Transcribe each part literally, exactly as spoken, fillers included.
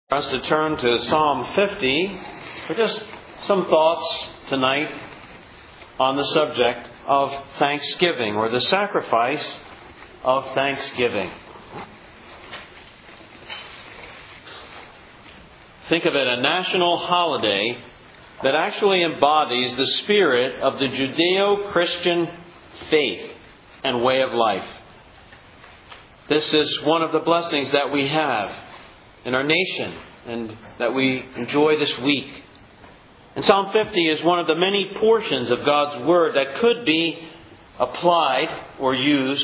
For us to turn to Psalm fifty for just some thoughts tonight on the subject of thanksgiving, or the sacrifice of thanksgiving. Think of it, a national holiday that actually embodies the spirit of the Judeo-Christian faith and way of life. This is one of the blessings that we have in our nation and that we enjoy this week. And Psalm fifty is one of the many portions of God's Word that could be applied or used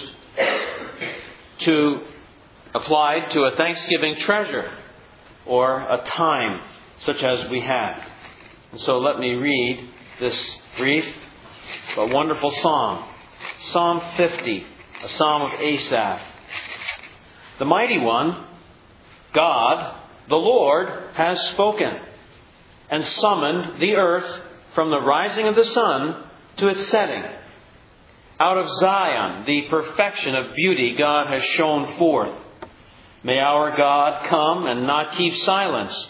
to applied to a Thanksgiving treasure or a time such as we have. And so let me read this brief but wonderful psalm. Psalm fifty, a psalm of Asaph. The Mighty One, God, the Lord, has spoken and summoned the earth from the rising of the sun to its setting. Out of Zion, the perfection of beauty God has shone forth. May our God come and not keep silence.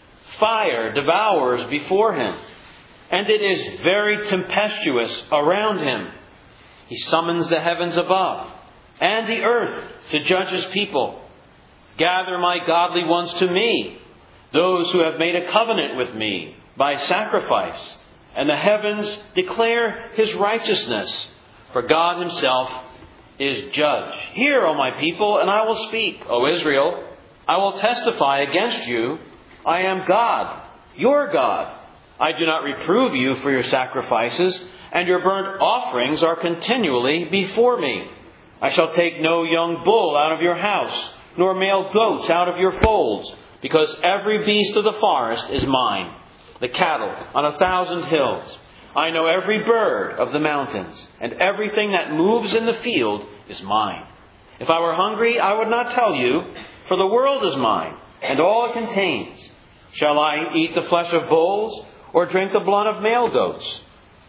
Fire devours before Him, and it is very tempestuous around Him. He summons the heavens above and the earth to judge His people. Gather my godly ones to me, those who have made a covenant with me by sacrifice, and the heavens declare His righteousness, for God Himself is judge. Hear, O my people, and I will speak. O Israel, I will testify against you. I am God, your God. I do not reprove you for your sacrifices, and your burnt offerings are continually before me. I shall take no young bull out of your house, nor male goats out of your folds, because every beast of the forest is mine, the cattle on a thousand hills. I know every bird of the mountains, and everything that moves in the field is mine. If I were hungry, I would not tell you, for the world is mine, and all it contains. Shall I eat the flesh of bulls, or drink the blood of male goats?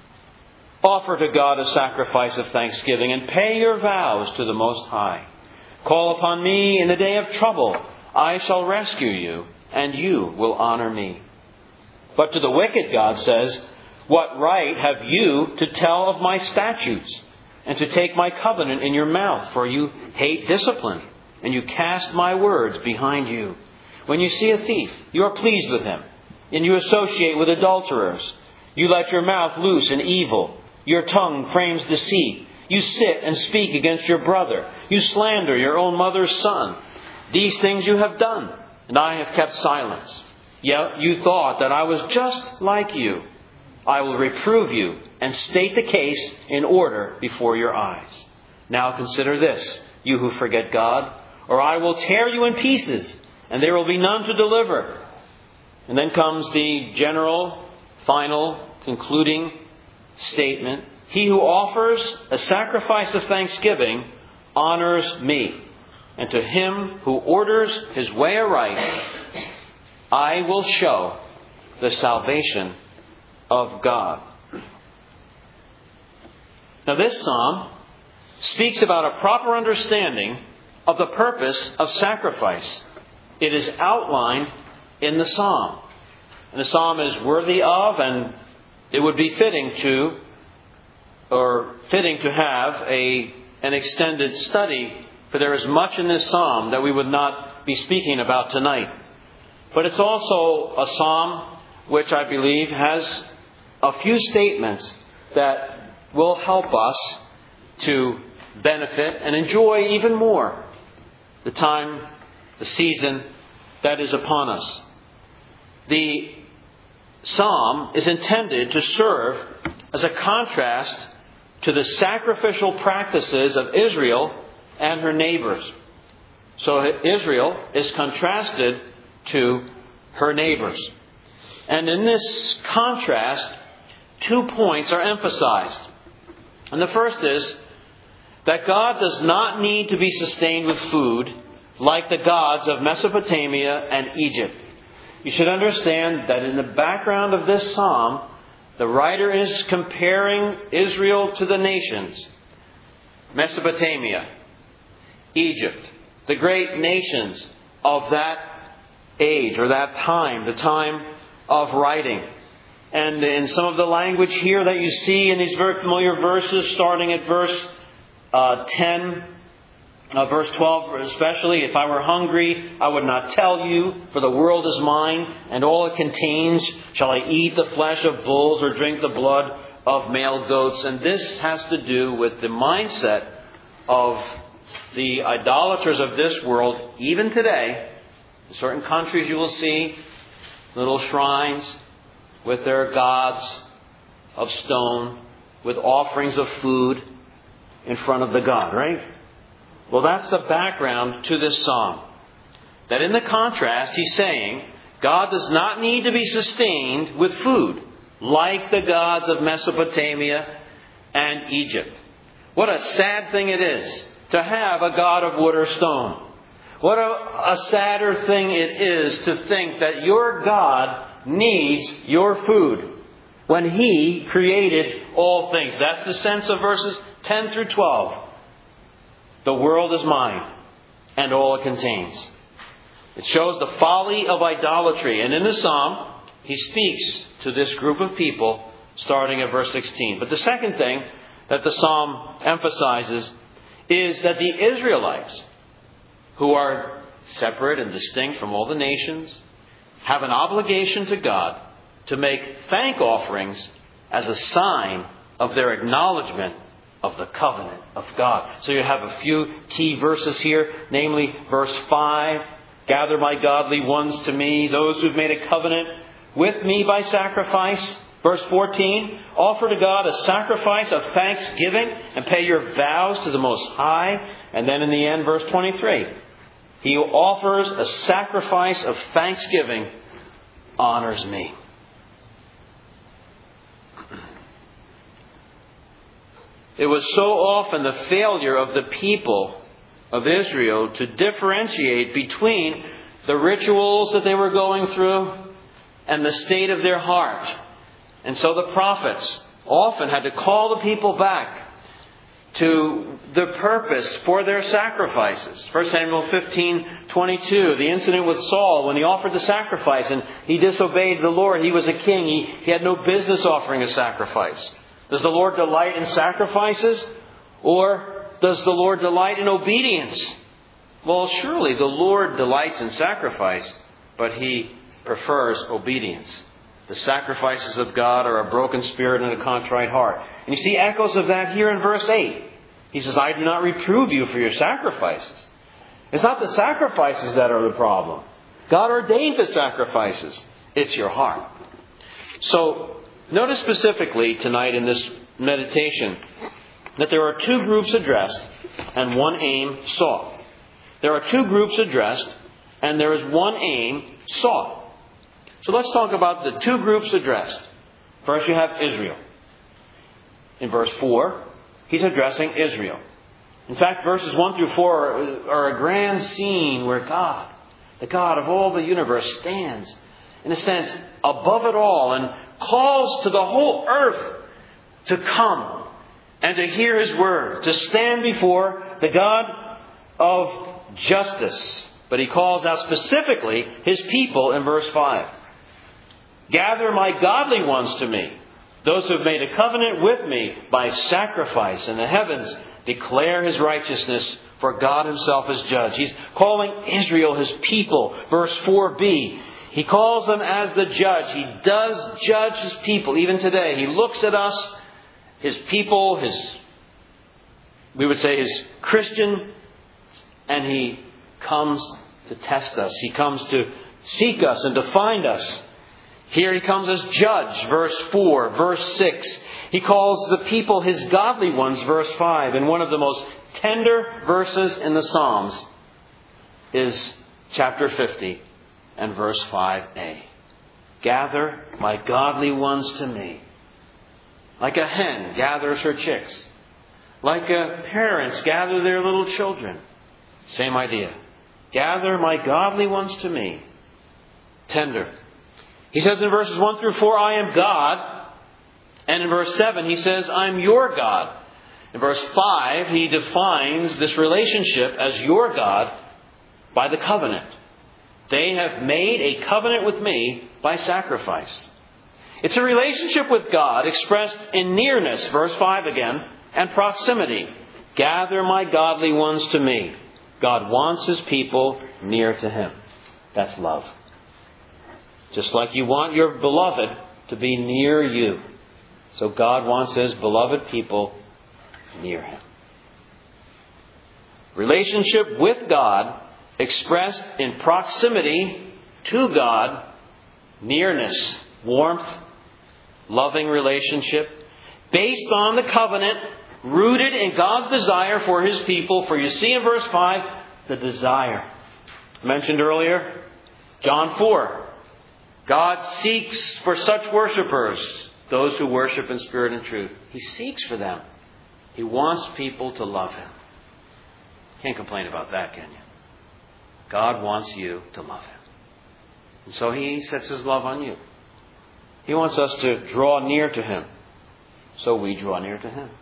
Offer to God a sacrifice of thanksgiving, and pay your vows to the Most High. Call upon me in the day of trouble. I shall rescue you, and you will honor me. But to the wicked, God says, what right have you to tell of my statutes, and to take my covenant in your mouth? For you hate discipline, and you cast my words behind you. When you see a thief, you are pleased with him, and you associate with adulterers. You let your mouth loose in evil. Your tongue frames deceit. You sit and speak against your brother. You slander your own mother's son. These things you have done, and I have kept silence. Yet you thought that I was just like you. I will reprove you and state the case in order before your eyes. Now consider this, you who forget God, or I will tear you in pieces, and there will be none to deliver. And then comes the general, final, concluding statement. He who offers a sacrifice of thanksgiving honors me. And to him who orders his way aright, I will show the salvation of God. Now this psalm speaks about a proper understanding of the purpose of sacrifice. It is outlined in the psalm. And the psalm is worthy of, and it would be fitting to, or fitting to have a an extended study, for there is much in this psalm that we would not be speaking about tonight. But it's also a psalm which I believe has a few statements that will help us to benefit and enjoy even more the time, the season that is upon us. The psalm is intended to serve as a contrast to the sacrificial practices of Israel and her neighbors. So Israel is contrasted to her neighbors. And in this contrast, two points are emphasized. And the first is that God does not need to be sustained with food like the gods of Mesopotamia and Egypt. You should understand that in the background of this psalm, the writer is comparing Israel to the nations. Mesopotamia, Egypt, the great nations of that age or that time, the time of writing. And in some of the language here that you see in these very familiar verses, starting at verse uh, ten, uh, verse twelve especially, if I were hungry, I would not tell you, for the world is mine, and all it contains. Shall I eat the flesh of bulls or drink the blood of male goats? And this has to do with the mindset of the idolaters of this world, even today. In certain countries you will see little shrines with their gods of stone, with offerings of food in front of the god, right? Well, that's the background to this psalm. That in the contrast, he's saying, God does not need to be sustained with food, like the gods of Mesopotamia and Egypt. What a sad thing it is to have a god of wood or stone. What a, a sadder thing it is to think that your God needs your food when He created all things. That's the sense of verses ten through twelve. The world is mine and all it contains. It shows the folly of idolatry. And in the psalm, he speaks to this group of people starting at verse sixteen. But the second thing that the psalm emphasizes is that the Israelites, who are separate and distinct from all the nations, have an obligation to God to make thank offerings as a sign of their acknowledgement of the covenant of God. So you have a few key verses here, namely verse five, gather my godly ones to me, those who've made a covenant with me by sacrifice. Verse fourteen, offer to God a sacrifice of thanksgiving and pay your vows to the Most High. And then in the end, verse twenty-three, he who offers a sacrifice of thanksgiving honors me. It was so often the failure of the people of Israel to differentiate between the rituals that they were going through and the state of their heart. And so the prophets often had to call the people back to the purpose for their sacrifices. First Samuel fifteen twenty-two, the incident with Saul when he offered the sacrifice and he disobeyed the Lord. He was a king. He, he had no business offering a sacrifice. Does the Lord delight in sacrifices? Or does the Lord delight in obedience? Well, surely the Lord delights in sacrifice, but He prefers obedience. The sacrifices of God are a broken spirit and a contrite heart. And you see echoes of that here in verse eight. He says, I do not reprove you for your sacrifices. It's not the sacrifices that are the problem. God ordained the sacrifices. It's your heart. So, notice specifically tonight in this meditation that there are two groups addressed and one aim sought. There are two groups addressed and there is one aim sought. So let's talk about the two groups addressed. First you have Israel. In verse four, he's addressing Israel. In fact, verses one through four are, are a grand scene where God, the God of all the universe, stands, in a sense, above it all and calls to the whole earth to come and to hear His word, to stand before the God of justice. But He calls out specifically His people in verse five. Gather my godly ones to me, those who have made a covenant with me by sacrifice, and the heavens declare His righteousness, for God Himself is judge. He's calling Israel His people. Verse four b. He calls them as the judge. He does judge His people even today. He looks at us, His people, His, we would say His Christian, and He comes to test us. He comes to seek us and to find us. Here He comes as judge, verse four, verse six. He calls the people His godly ones, verse five. And one of the most tender verses in the Psalms is chapter fifty and verse five a. Gather my godly ones to me. Like a hen gathers her chicks. Like a parents gather their little children. Same idea. Gather my godly ones to me. Tender. He says in verses one through four, I am God. And in verse seven, he says, I'm your God. In verse five, he defines this relationship as your God by the covenant. They have made a covenant with me by sacrifice. It's a relationship with God expressed in nearness, verse five again, and proximity. Gather my godly ones to me. God wants His people near to Him. That's love. Just like you want your beloved to be near you. So God wants His beloved people near Him. Relationship with God expressed in proximity to God, nearness, warmth, loving relationship, based on the covenant, rooted in God's desire for His people. For you see in verse five, the desire. Mentioned earlier, John four. God seeks for such worshipers, those who worship in spirit and truth. He seeks for them. He wants people to love Him. Can't complain about that, can you? God wants you to love Him. And so He sets His love on you. He wants us to draw near to Him. So we draw near to Him.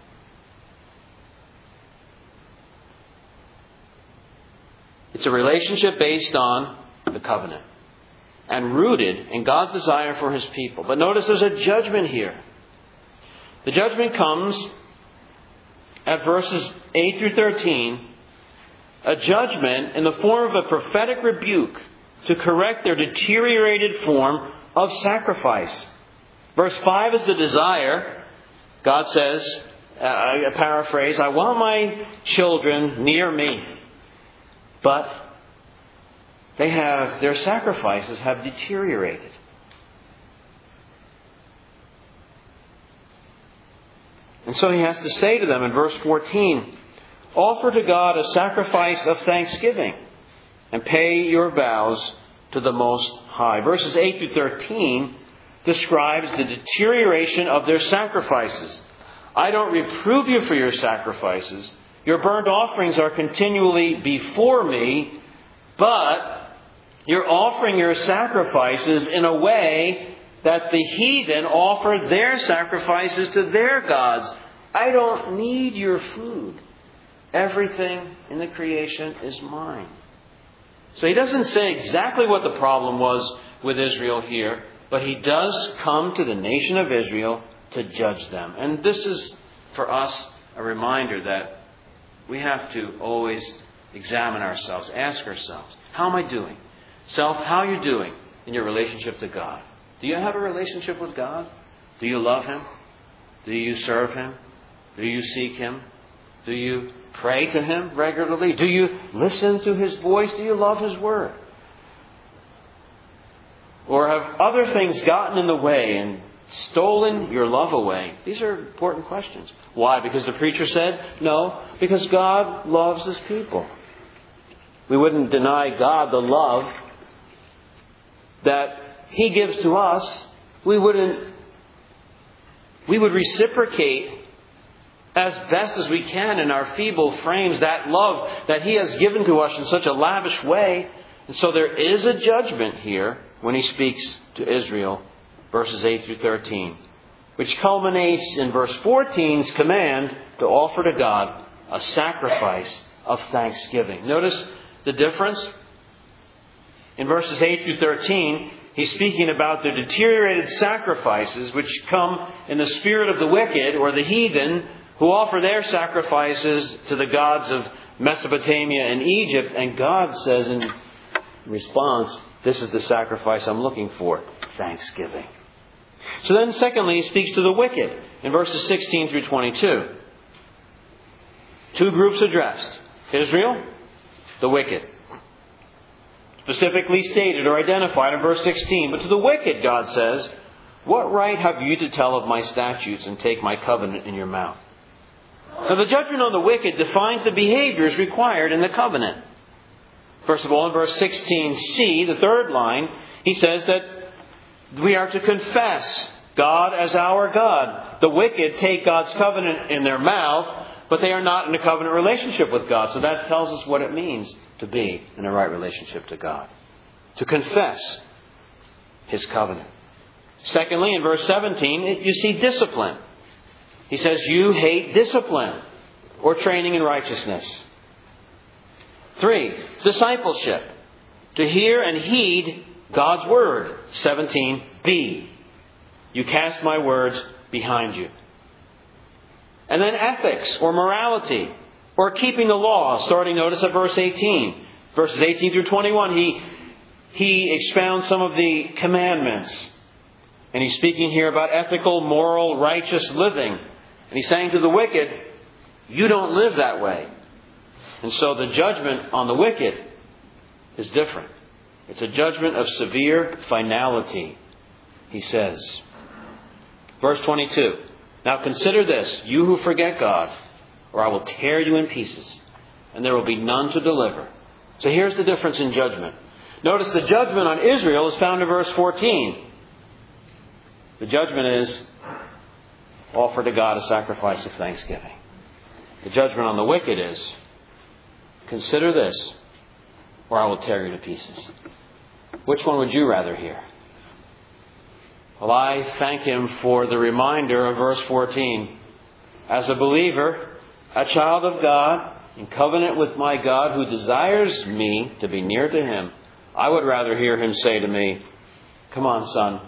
It's a relationship based on the covenant and rooted in God's desire for His people. But notice there's a judgment here. The judgment comes at verses eight through thirteen. A judgment in the form of a prophetic rebuke to correct their deteriorated form of sacrifice. Verse five is the desire. God says, uh, a paraphrase, I want my children near me. But they have, their sacrifices have deteriorated. And so He has to say to them in verse fourteen, offer to God a sacrifice of thanksgiving and pay your vows to the Most High. Verses eight through thirteen describes the deterioration of their sacrifices. I don't reprove you for your sacrifices. Your burnt offerings are continually before me, but you're offering your sacrifices in a way that the heathen offer their sacrifices to their gods. I don't need your food. Everything in the creation is mine. So He doesn't say exactly what the problem was with Israel here, but He does come to the nation of Israel to judge them. And this is, for us, a reminder that we have to always examine ourselves, ask ourselves, how am I doing? Self, how are you doing in your relationship to God? Do you have a relationship with God? Do you love Him? Do you serve Him? Do you seek Him? Do you pray to Him regularly? Do you listen to His voice? Do you love His Word? Or have other things gotten in the way and stolen your love away? These are important questions. Why? Because the preacher said? No, because God loves His people. We wouldn't deny God the love that He gives to us. We wouldn't. We would reciprocate as best as we can in our feeble frames that love that He has given to us in such a lavish way. And so there is a judgment here when He speaks to Israel, verses eight through thirteen, which culminates in verse fourteen's command to offer to God a sacrifice of thanksgiving. Notice the difference. In verses eight through thirteen, He's speaking about the deteriorated sacrifices which come in the spirit of the wicked or the heathen who offer their sacrifices to the gods of Mesopotamia and Egypt. And God says in response, this is the sacrifice I'm looking for, thanksgiving. So then secondly, He speaks to the wicked in verses sixteen through twenty-two. Two groups addressed. Israel, the wicked. Specifically stated or identified in verse sixteen. But to the wicked, God says, what right have you to tell of my statutes and take my covenant in your mouth? Now the judgment on the wicked defines the behaviors required in the covenant. First of all, in verse sixteen c, the third line, He says that we are to confess God as our God. The wicked take God's covenant in their mouth, but they are not in a covenant relationship with God. So that tells us what it means to be in a right relationship to God. To confess His covenant. Secondly, in verse seventeen, you see discipline. He says, you hate discipline or training in righteousness. Three, discipleship. to hear and heed God's word. seventeen b. You cast my words behind you. And then ethics or morality or keeping the law. Starting, notice at verse eighteen. Verses eighteen through twenty-one, he, he expounds some of the commandments. And he's speaking here about ethical, moral, righteous living. And he's saying to the wicked, you don't live that way. And so the judgment on the wicked is different. It's a judgment of severe finality, he says. Verse twenty-two. Now consider this, you who forget God, or I will tear you in pieces, and there will be none to deliver. So here's the difference in judgment. Notice the judgment on Israel is found in verse fourteen. The judgment is, offer to God a sacrifice of thanksgiving. The judgment on the wicked is, consider this, or I will tear you to pieces. Which one would you rather hear? Well, I thank Him for the reminder of verse fourteen. As a believer, a child of God, in covenant with my God who desires me to be near to Him, I would rather hear Him say to me, come on, son,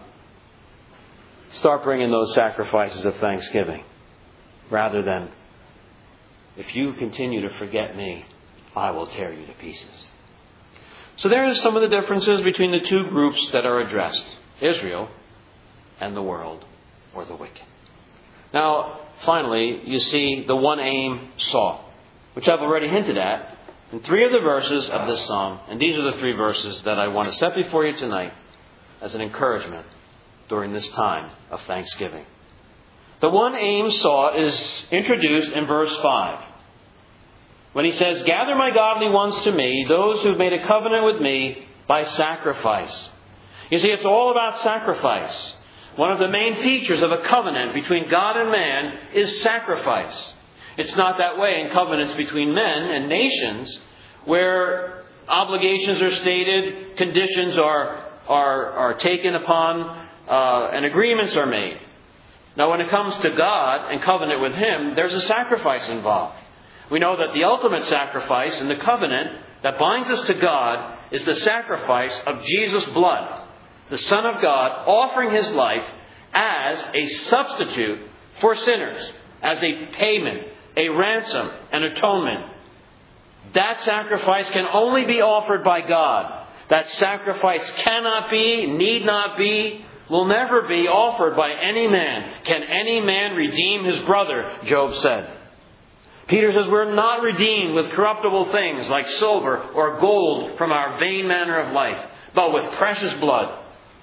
start bringing those sacrifices of thanksgiving. Rather than, if you continue to forget me, I will tear you to pieces. So there are some of the differences between the two groups that are addressed. Israel and the world, or the wicked. Now, finally, you see the one aim saw, which I've already hinted at in three of the verses of this psalm. And these are the three verses that I want to set before you tonight as an encouragement during this time of thanksgiving. The one aim saw is introduced in verse five. When he says, gather my godly ones to me, those who've made a covenant with me by sacrifice. You see, it's all about sacrifice. One of the main features of a covenant between God and man is sacrifice. It's not that way in covenants between men and nations, where obligations are stated, conditions are, are, are taken upon, uh, and agreements are made. Now, when it comes to God and covenant with Him, there's a sacrifice involved. We know that the ultimate sacrifice in the covenant that binds us to God is the sacrifice of Jesus' blood, the Son of God offering His life as a substitute for sinners, as a payment, a ransom, an atonement. That sacrifice can only be offered by God. That sacrifice cannot be, need not be, will never be offered by any man. Can any man redeem his brother? Job said. Peter says we're not redeemed with corruptible things like silver or gold from our vain manner of life, but with precious blood.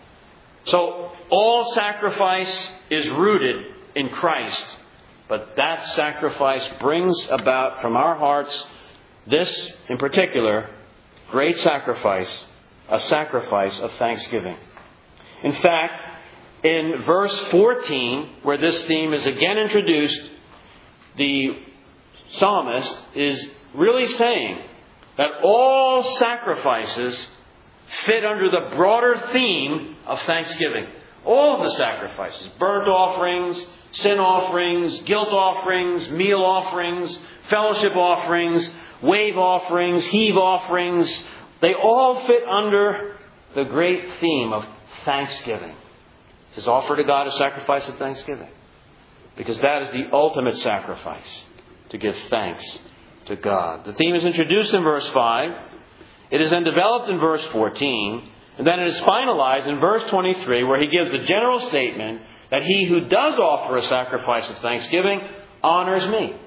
So all sacrifice is rooted in Christ. But that sacrifice brings about from our hearts this, in particular, great sacrifice, a sacrifice of thanksgiving. In fact, in verse fourteen, where this theme is again introduced, the psalmist is really saying that all sacrifices fit under the broader theme of thanksgiving. All of the sacrifices, burnt offerings, sin offerings, guilt offerings, meal offerings, fellowship offerings, wave offerings, heave offerings, they all fit under the great theme of thanksgiving. It says, offer to God a sacrifice of thanksgiving. Because that is the ultimate sacrifice, to give thanks to God. The theme is introduced in verse five. It is then developed in verse fourteen. And then it is finalized in verse twenty-three, where he gives a general statement that he who does offer a sacrifice of thanksgiving honors me.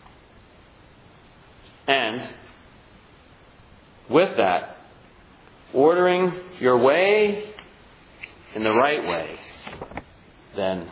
And with that, ordering your way in the right way, then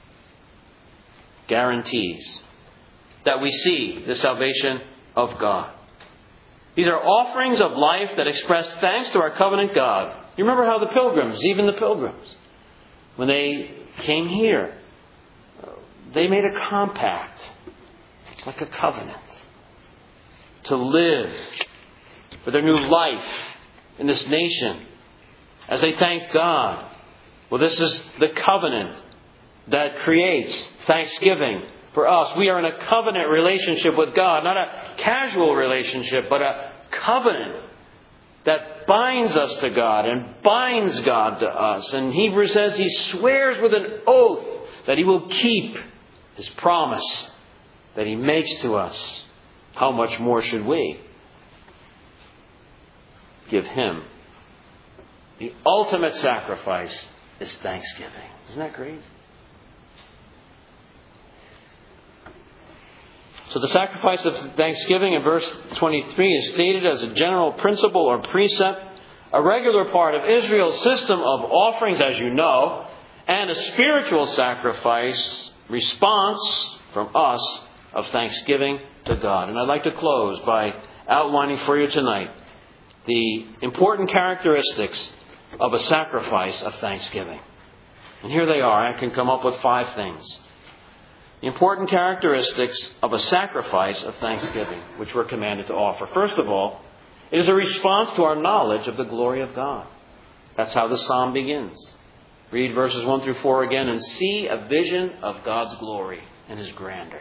guarantees that we see the salvation of God. These are offerings of life that express thanks to our covenant God. You remember how the pilgrims, even the pilgrims, when they came here, they made a compact. It's like a covenant. To live for their new life in this nation as they thanked God. Well, this is the covenant that creates thanksgiving for us. We are in a covenant relationship with God, not a casual relationship, but a covenant that binds us to God and binds God to us. And Hebrews says He swears with an oath that He will keep His promise that He makes to us. How much more should we give Him? The ultimate sacrifice is thanksgiving. Isn't that great? So the sacrifice of thanksgiving in verse twenty-three is stated as a general principle or precept, a regular part of Israel's system of offerings, as you know, and a spiritual sacrifice response from us of thanksgiving to God. And I'd like to close by outlining for you tonight the important characteristics of a sacrifice of thanksgiving. And here they are. I can come up with five things. The important characteristics of a sacrifice of thanksgiving, which we're commanded to offer. First of all, it is a response to our knowledge of the glory of God. That's how the psalm begins. Read verses one through four again and see a vision of God's glory and His grandeur.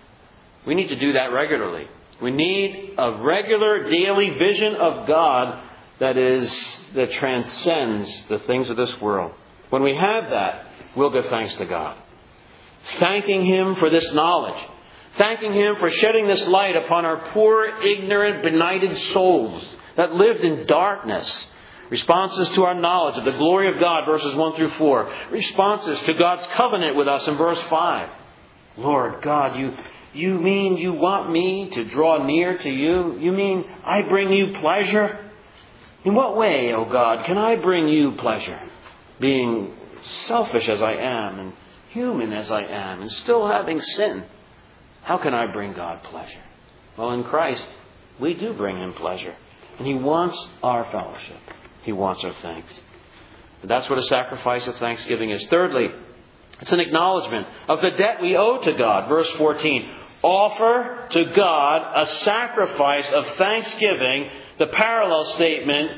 We need to do that regularly. We need a regular daily vision of God that is that transcends the things of this world. When we have that, we'll give thanks to God. Thanking Him for this knowledge. Thanking Him for shedding this light upon our poor, ignorant, benighted souls that lived in darkness. Responses to our knowledge of the glory of God, verses one through four. Responses to God's covenant with us in verse five. Lord God, you, you mean you want me to draw near to you? You mean I bring you pleasure? In what way, O God, can I bring you pleasure? Being selfish as I am and human as I am and still having sin, how can I bring God pleasure? Well, in Christ, we do bring Him pleasure. And He wants our fellowship. He wants our thanks. And that's what a sacrifice of thanksgiving is. Thirdly, it's an acknowledgement of the debt we owe to God. Verse fourteen. Offer to God a sacrifice of thanksgiving. The parallel statement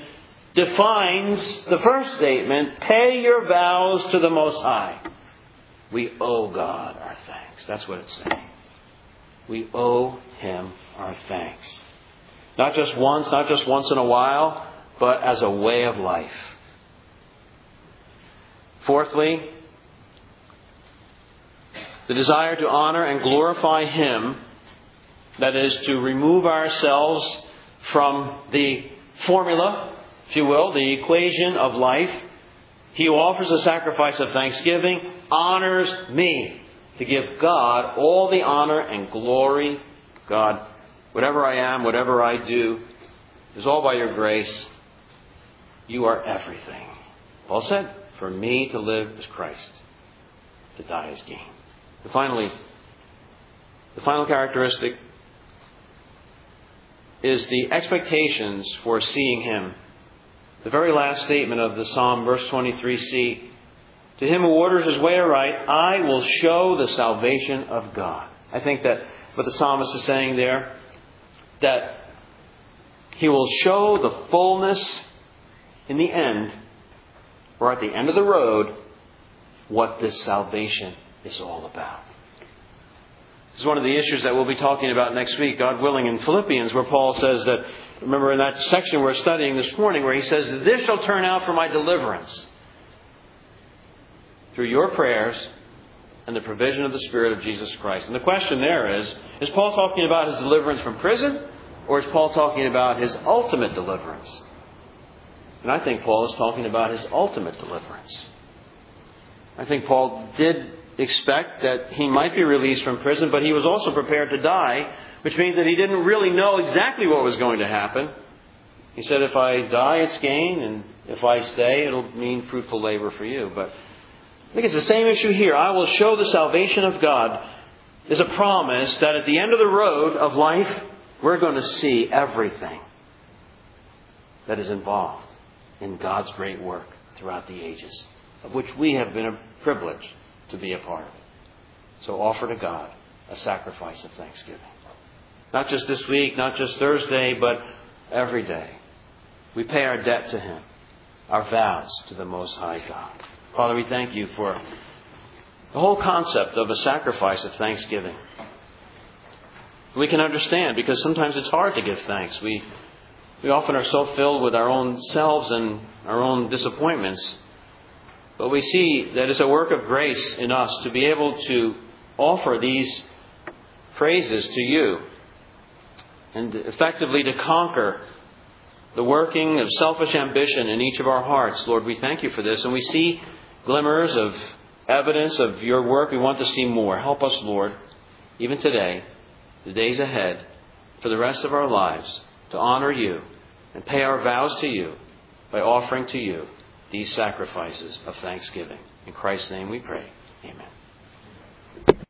defines the first statement. Pay your vows to the Most High. We owe God our thanks. That's what it's saying. We owe Him our thanks. Not just once, not just once in a while, but as a way of life. Fourthly, the desire to honor and glorify Him, that is, to remove ourselves from the formula, if you will, the equation of life. He who offers a sacrifice of thanksgiving honors me, to give God all the honor and glory. God, whatever I am, whatever I do, is all by your grace. You are everything. Paul said, for me to live is Christ, to die is gain. And finally, the final characteristic is the expectations for seeing Him. The very last statement of the Psalm, verse twenty-three c. To him who orders his way aright, I will show the salvation of God. I think that what the psalmist is saying there, that He will show the fullness in the end, or at the end of the road, what this salvation is all about. This is one of the issues that we'll be talking about next week, God willing, in Philippians, where Paul says that, remember in that section we're studying this morning, where he says, this shall turn out for my deliverance through your prayers and the provision of the Spirit of Jesus Christ. And the question there is, is Paul talking about his deliverance from prison, or is Paul talking about his ultimate deliverance? And I think Paul is talking about his ultimate deliverance. I think Paul did expect that he might be released from prison, but he was also prepared to die, which means that he didn't really know exactly what was going to happen. He said, if I die, it's gain, and if I stay, it'll mean fruitful labor for you. But I think it's the same issue here. I will show the salvation of God is a promise that at the end of the road of life, we're going to see everything that is involved in God's great work throughout the ages, of which we have been a privilege to be a part of it. So offer to God a sacrifice of thanksgiving. Not just this week, not just Thursday, but every day. We pay our debt to Him, our vows to the Most High God. Father, we thank You for the whole concept of a sacrifice of thanksgiving. We can understand, because sometimes it's hard to give thanks. We We often are so filled with our own selves and our own disappointments. But we see that it's a work of grace in us to be able to offer these praises to you and effectively to conquer the working of selfish ambition in each of our hearts. Lord, we thank you for this. And we see glimmers of evidence of your work. We want to see more. Help us, Lord, even today, the days ahead, for the rest of our lives, to honor you and pay our vows to you by offering to you these sacrifices of thanksgiving. In Christ's name we pray. Amen.